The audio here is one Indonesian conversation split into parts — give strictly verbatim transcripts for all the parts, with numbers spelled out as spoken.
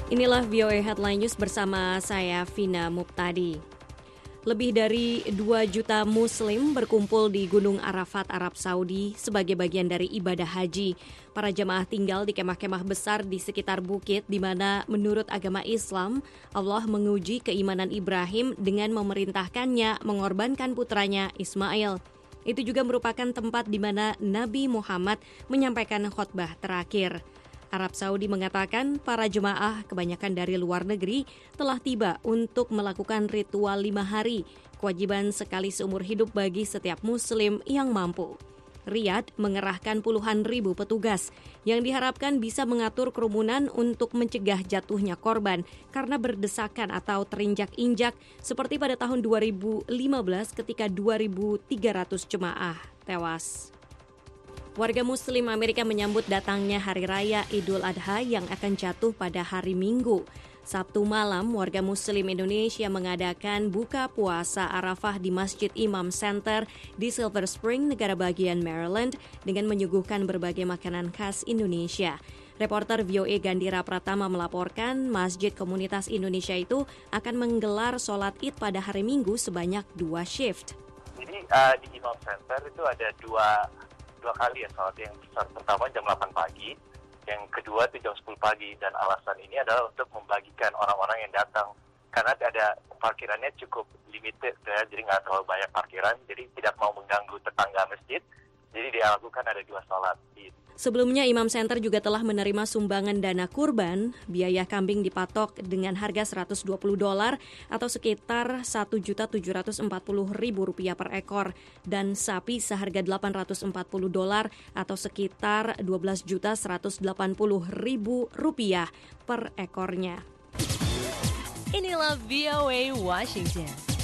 Inilah V O A Headline News bersama saya Vina Muptadi. Lebih dari dua juta Muslim berkumpul di Gunung Arafat, Arab Saudi sebagai bagian dari ibadah haji. Para jemaah tinggal di kemah-kemah besar di sekitar bukit di mana menurut agama Islam, Allah menguji keimanan Ibrahim dengan memerintahkannya mengorbankan putranya Ismail. Itu juga merupakan tempat di mana Nabi Muhammad menyampaikan khotbah terakhir. Arab Saudi mengatakan para jemaah kebanyakan dari luar negeri telah tiba untuk melakukan ritual lima hari, kewajiban sekali seumur hidup bagi setiap muslim yang mampu. Riyadh mengerahkan puluhan ribu petugas yang diharapkan bisa mengatur kerumunan untuk mencegah jatuhnya korban karena berdesakan atau terinjak-injak seperti pada tahun dua ribu lima belas ketika dua ribu tiga ratus jemaah tewas. Warga Muslim Amerika menyambut datangnya Hari Raya Idul Adha yang akan jatuh pada hari Minggu. Sabtu malam, warga Muslim Indonesia mengadakan buka puasa Arafah di Masjid Imam Center di Silver Spring, negara bagian Maryland, dengan menyuguhkan berbagai makanan khas Indonesia. Reporter V O A Gandira Pratama melaporkan Masjid Komunitas Indonesia itu akan menggelar sholat Id pada hari Minggu sebanyak dua shift. Jadi uh, di Imam Center itu ada dua dua kali ya sholat. Yang pertama jam delapan pagi, yang kedua itu jam sepuluh pagi, dan alasan ini adalah untuk membagikan orang-orang yang datang karena ada parkirannya cukup limited ya, jadi nggak terlalu banyak parkiran, jadi tidak mau mengganggu tetangga masjid, jadi dia lakukan ada dua sholat. Sebelumnya Imam Center juga telah menerima sumbangan dana kurban. Biaya kambing dipatok dengan harga seratus dua puluh dolar atau sekitar satu juta tujuh ratus empat puluh ribu rupiah per ekor, dan sapi seharga delapan ratus empat puluh dolar atau sekitar dua belas juta seratus delapan puluh ribu rupiah per ekornya. Inilah V O A Washington.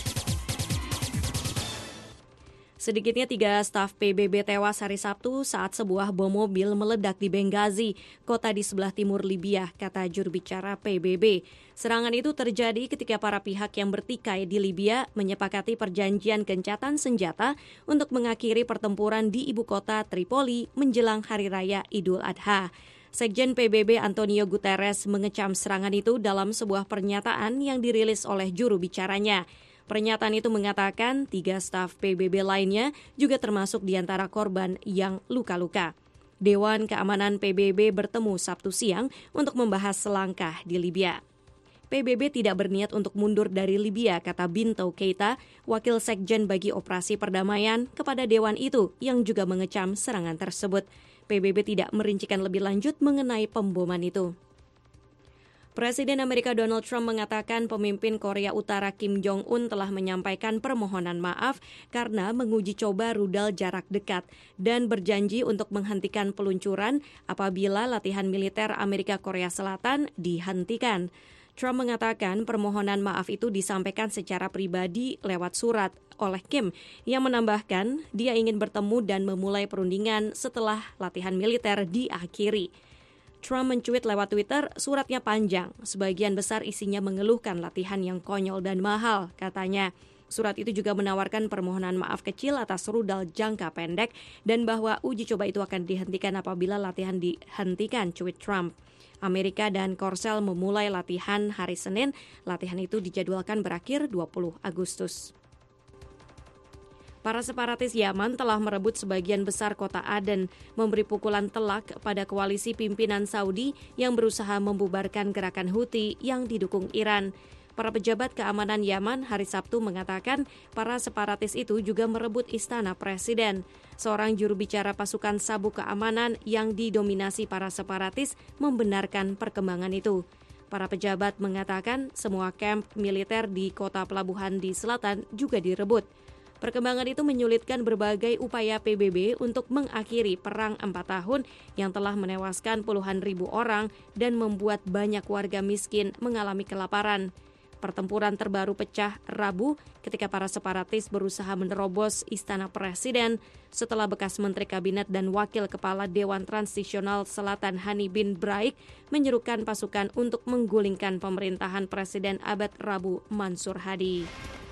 Sedikitnya tiga staf P B B tewas hari Sabtu saat sebuah bom mobil meledak di Benghazi, kota di sebelah timur Libya, kata juru bicara P B B. Serangan itu terjadi ketika para pihak yang bertikai di Libya menyepakati perjanjian gencatan senjata untuk mengakhiri pertempuran di ibu kota Tripoli menjelang Hari Raya Idul Adha. Sekjen P B B Antonio Guterres mengecam serangan itu dalam sebuah pernyataan yang dirilis oleh juru bicaranya. Pernyataan itu mengatakan tiga staf P B B lainnya juga termasuk di antara korban yang luka-luka. Dewan Keamanan P B B bertemu Sabtu siang untuk membahas langkah di Libya. P B B tidak berniat untuk mundur dari Libya, kata Bintou Keita, wakil sekjen bagi operasi perdamaian, kepada dewan itu yang juga mengecam serangan tersebut. P B B tidak merincikan lebih lanjut mengenai pemboman itu. Presiden Amerika Donald Trump mengatakan pemimpin Korea Utara Kim Jong-un telah menyampaikan permohonan maaf karena menguji coba rudal jarak dekat dan berjanji untuk menghentikan peluncuran apabila latihan militer Amerika Korea Selatan dihentikan. Trump mengatakan permohonan maaf itu disampaikan secara pribadi lewat surat oleh Kim yang menambahkan dia ingin bertemu dan memulai perundingan setelah latihan militer diakhiri. Trump mencuit lewat Twitter, suratnya panjang, sebagian besar isinya mengeluhkan latihan yang konyol dan mahal, katanya. Surat itu juga menawarkan permohonan maaf kecil atas rudal jangka pendek dan bahwa uji coba itu akan dihentikan apabila latihan dihentikan, cuit Trump. Amerika dan Korsel memulai latihan hari Senin. Latihan itu dijadwalkan berakhir dua puluh Agustus. Para separatis Yaman telah merebut sebagian besar kota Aden, memberi pukulan telak pada koalisi pimpinan Saudi yang berusaha membubarkan gerakan Houthi yang didukung Iran. Para pejabat keamanan Yaman hari Sabtu mengatakan para separatis itu juga merebut istana presiden. Seorang juru bicara pasukan sabuk keamanan yang didominasi para separatis membenarkan perkembangan itu. Para pejabat mengatakan semua kamp militer di kota pelabuhan di selatan juga direbut. Perkembangan itu menyulitkan berbagai upaya P B B untuk mengakhiri perang empat tahun yang telah menewaskan puluhan ribu orang dan membuat banyak warga miskin mengalami kelaparan. Pertempuran terbaru pecah Rabu ketika para separatis berusaha menerobos istana presiden setelah bekas Menteri Kabinet dan Wakil Kepala Dewan Transisional Selatan Hani bin Braik menyerukan pasukan untuk menggulingkan pemerintahan Presiden Abad Rabu Mansur Hadi.